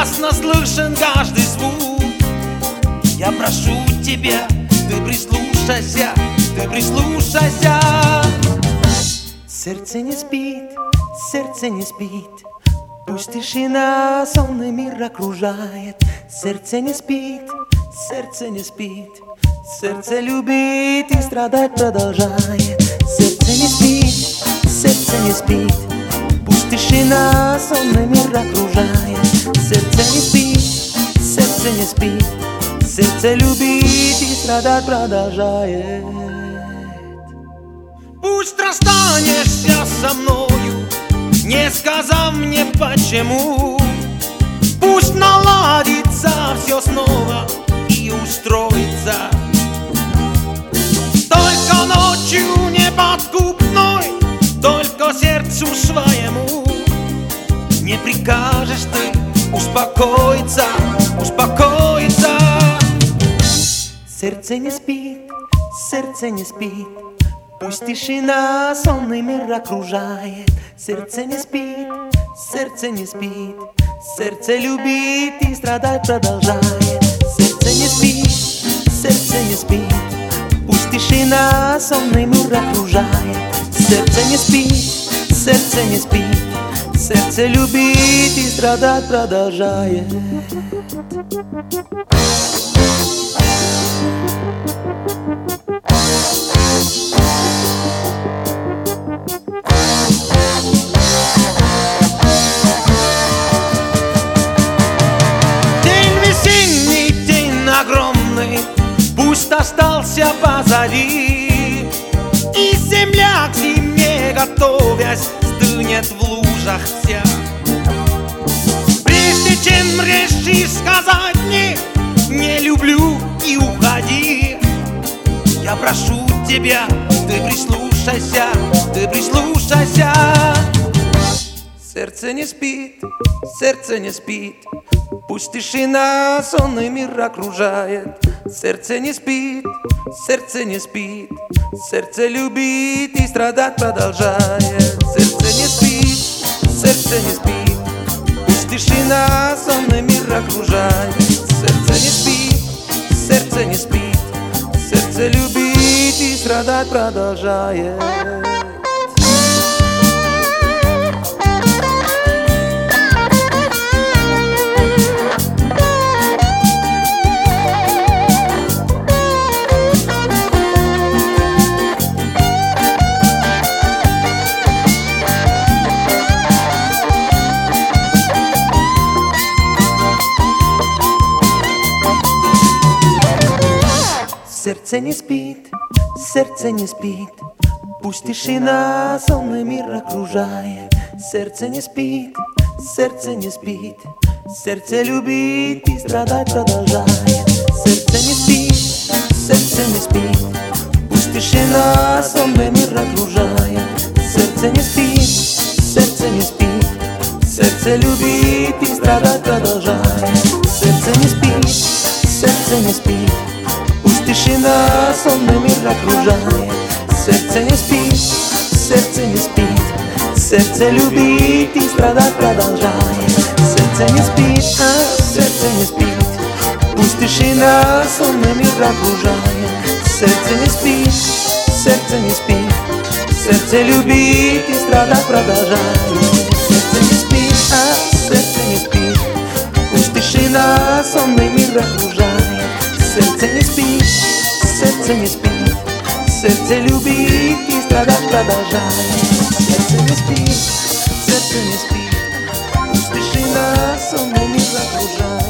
ясно слышен каждый звук. Я прошу тебя, ты прислушайся, ты прислушайся. Сердце не спит, сердце не спит, пусть тишина сонный мир окружает. Сердце не спит, сердце не спит, сердце любит и страдать продолжает. Сердце не спит, сердце не спит, пусть тишина сонный мир окружает. Сердце не спит, сердце не спит, сердце любит и страдать продолжает. Пусть расстанешься со мною, не сказав мне почему. Пусть наладится все снова и устроится. Только ночью неподкупной, только сердцу своему не прикажешь ты успокоиться, успокоиться. Сердце не спит, сердце не спит, пусть тишина сонный мир окружает. Сердце не спит, сердце не спит, сердце любит и страдать продолжает. Сердце не спит, сердце не спит, пусть тишина сонный мир окружает. Сердце не спит, сердце не спит, сердце любит и страдать продолжает. Пусть остался позади, и земля к зиме, готовясь, стынет в лужах вся. Прежде чем решишь сказать мне «не люблю» и уходи, я прошу тебя, ты прислушайся, ты прислушайся. Сердце не спит, сердце не спит, пусть тишина сонный мир окружает. Сердце не спит, сердце не спит, сердце любит и страдать продолжает. Сердце не спит, сердце не спит, пусть тишина сонный мир окружает. Сердце не спит, сердце не спит, сердце любит и страдать продолжает. Сердце не спит, сердце не спит, пусть тишина сонный мир окружает. Сердце не спит, сердце не спит, сердце любит и страдать продолжает. Сердце не спит, сердце не спит, пусть тишина сонный мир окружает. Сердце не спит, сердце не спит, сердце любит и страдать продолжает. Сердце не спит, сердце не спит, тишина сонный мир окружает. Сердце не спит, сердце не спит, сердце любит и страдать продолжает. Сердце не спит, сердце не спит, пусть тишина сонный мир окружает. Сердце не спит, сердце не спит, сердце любит и страдать продолжает. Сердце не спит, сердце не спит, пусть тишина сонный мир окружает. Сердце не спит, сердце не спит, сердце любит и страдать продолжает. Сердце не спит, сердце не спит, пусть тишина сонный мир окружает.